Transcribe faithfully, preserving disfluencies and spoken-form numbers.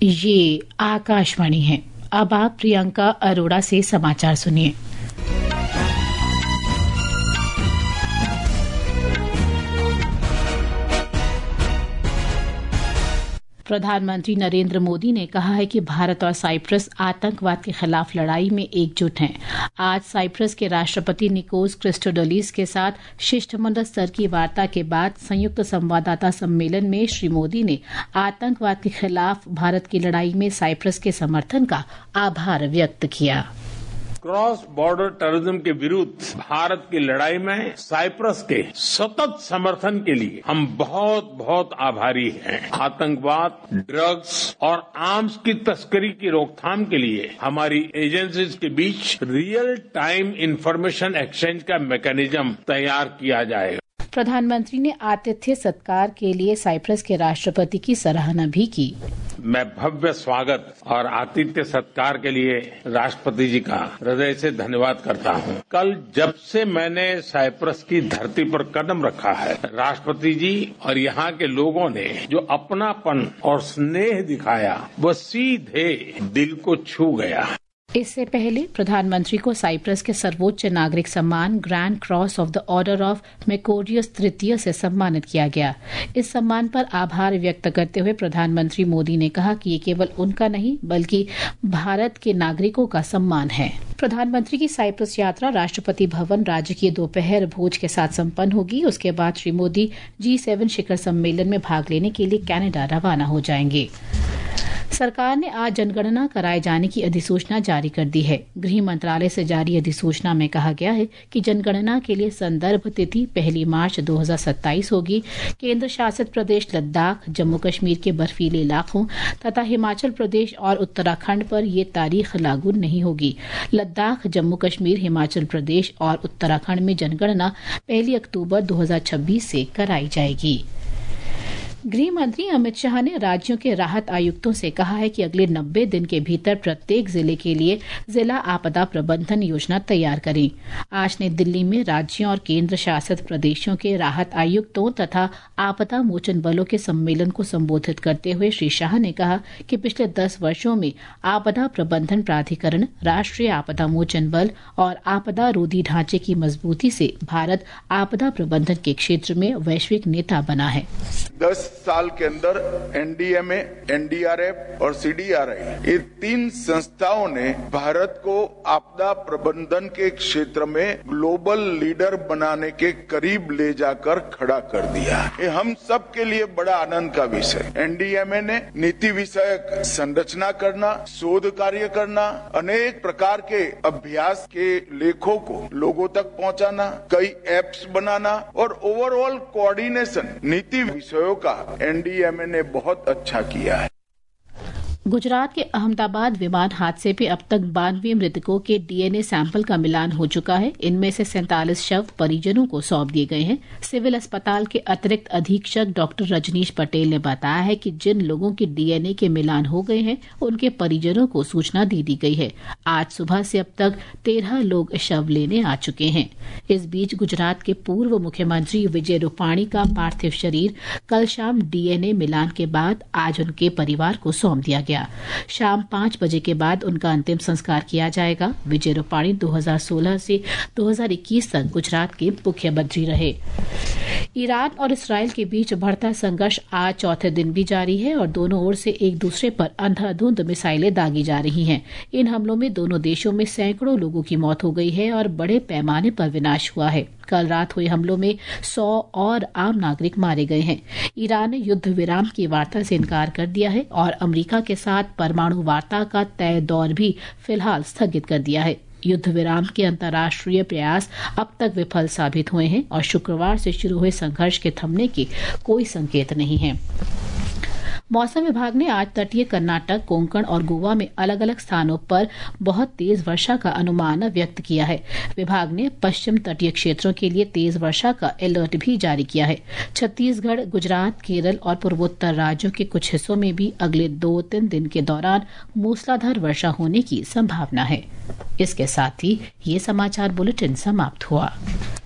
ये आकाशवाणी है। अब आप प्रियंका अरोड़ा से समाचार सुनिए। प्रधानमंत्री नरेंद्र मोदी ने कहा है कि भारत और साइप्रस आतंकवाद के खिलाफ लड़ाई में एकजुट हैं। आज साइप्रस के राष्ट्रपति निकोस क्रिस्टोडोलिस के साथ शिष्टमंडल स्तर की वार्ता के बाद संयुक्त संवाददाता सम्मेलन में श्री मोदी ने आतंकवाद के खिलाफ भारत की लड़ाई में साइप्रस के समर्थन का आभार व्यक्त किया। क्रॉस बॉर्डर टेररिज्म के विरुद्ध भारत की लड़ाई में साइप्रस के सतत समर्थन के लिए हम बहुत बहुत आभारी हैं। आतंकवाद, ड्रग्स और आर्म्स की तस्करी की रोकथाम के लिए हमारी एजेंसीज के बीच रियल टाइम इंफॉर्मेशन एक्सचेंज का मैकेनिज्म तैयार किया जाएगा। प्रधानमंत्री ने आतिथ्य सत्कार के लिए साइप्रस के राष्ट्रपति की सराहना भी की। मैं भव्य स्वागत और आतिथ्य सत्कार के लिए राष्ट्रपति जी का हृदय से धन्यवाद करता हूं। कल जब से मैंने साइप्रस की धरती पर कदम रखा है, राष्ट्रपति जी और यहाँ के लोगों ने जो अपनापन और स्नेह दिखाया, वह सीधे दिल को छू गया। इससे पहले प्रधानमंत्री को साइप्रस के सर्वोच्च नागरिक सम्मान grand cross of the order of Makarios तृतीय से सम्मानित किया गया। इस सम्मान पर आभार व्यक्त करते हुए प्रधानमंत्री मोदी ने कहा कि ये केवल उनका नहीं बल्कि भारत के नागरिकों का सम्मान है। प्रधानमंत्री की साइप्रस यात्रा राष्ट्रपति भवन राजकीय दोपहर भोज के साथ संपन्न होगी। उसके बाद श्री मोदी जी सेवन शिखर सम्मेलन में भाग लेने के लिए कनाडा रवाना हो जाएंगे। सरकार ने आज जनगणना कराए जाने की अधिसूचना जारी कर दी है। गृह मंत्रालय से जारी अधिसूचना में कहा गया है कि जनगणना के लिए संदर्भ तिथि पहली मार्च दो हज़ार सत्ताईस होगी। केंद्र शासित प्रदेश लद्दाख, जम्मू कश्मीर के बर्फीले इलाकों तथा हिमाचल प्रदेश और उत्तराखंड पर ये तारीख लागू नहीं होगी। लद्दाख, जम्मू कश्मीर, हिमाचल प्रदेश और उत्तराखंड में जनगणना पहली अक्टूबर दो हज़ार छब्बीस से कराई जाएगी। गृह मंत्री अमित शाह ने राज्यों के राहत आयुक्तों से कहा है कि अगले नब्बे दिन के भीतर प्रत्येक जिले के लिए जिला आपदा प्रबंधन योजना तैयार करें। आज नई दिल्ली में राज्यों और केंद्र शासित प्रदेशों के राहत आयुक्तों तथा आपदा मोचन बलों के सम्मेलन को संबोधित करते हुए श्री शाह ने कहा कि पिछले दस वर्षों में आपदा प्रबंधन प्राधिकरण, राष्ट्रीय आपदा मोचन बल और आपदा रोधी ढांचे की मजबूती से भारत आपदा प्रबंधन के क्षेत्र में वैश्विक नेता बना है। दस साल के अंदर एनडीएमए, एनडीआरएफ और सीडीआरआई ये तीन संस्थाओं ने भारत को आपदा प्रबंधन के क्षेत्र में ग्लोबल लीडर बनाने के करीब ले जाकर खड़ा कर दिया। ये हम सब के लिए बड़ा आनंद का विषय। एनडीएमए ने नीति विषयक संरचना करना, शोध कार्य करना, अनेक प्रकार के अभ्यास के लेखों को लोगों तक पहुंचाना, कई एप्स बनाना और ओवरऑल कोऑर्डिनेशन नीति विषयों का एनडीएमए ने बहुत अच्छा किया है। गुजरात के अहमदाबाद विमान हादसे में अब तक बानवे मृतकों के डीएनए सैंपल का मिलान हो चुका है। इनमें से सैंतालीस शव परिजनों को सौंप दिए गए हैं। सिविल अस्पताल के अतिरिक्त अधीक्षक डॉक्टर रजनीश पटेल ने बताया है कि जिन लोगों के डीएनए के मिलान हो गए हैं उनके परिजनों को सूचना दे दी गई है। आज सुबह से अब तक तेरह लोग शव लेने आ चुके हैं। इस बीच गुजरात के पूर्व मुख्यमंत्री विजय रूपाणी का पार्थिव शरीर कल शाम डीएनए मिलान के बाद आज उनके परिवार को सौंप दिया गया। शाम पांच बजे के बाद उनका अंतिम संस्कार किया जाएगा। विजय रूपाणी दो हज़ार सोलह से दो हज़ार इक्कीस तक गुजरात के मुख्यमंत्री रहे। ईरान और इसराइल के बीच बढ़ता संघर्ष आज चौथे दिन भी जारी है और दोनों ओर से एक दूसरे पर अंधाधुंध मिसाइलें दागी जा रही हैं। इन हमलों में दोनों देशों में सैकड़ों लोगों की मौत हो गई है और बड़े पैमाने पर विनाश हुआ है। कल रात हुए हमलों में सौ और आम नागरिक मारे गए हैं। ईरान ने युद्ध विराम की वार्ता से इनकार कर दिया है और अमेरिका के साथ परमाणु वार्ता का तय दौर भी फिलहाल स्थगित कर दिया है। युद्ध विराम के अंतर्राष्ट्रीय प्रयास अब तक विफल साबित हुए हैं और शुक्रवार से शुरू हुए संघर्ष के थमने के कोई संकेत नहीं है। मौसम विभाग ने आज तटीय कर्नाटक, कोंकण और गोवा में अलग अलग स्थानों पर बहुत तेज वर्षा का अनुमान व्यक्त किया है। विभाग ने पश्चिम तटीय क्षेत्रों के लिए तेज वर्षा का अलर्ट भी जारी किया है। छत्तीसगढ़, गुजरात, केरल और पूर्वोत्तर राज्यों के कुछ हिस्सों में भी अगले दो तीन दिन के दौरान मूसलाधार वर्षा होने की संभावना है। इसके साथ ही ये समाचार बुलेटिन समाप्त हुआ।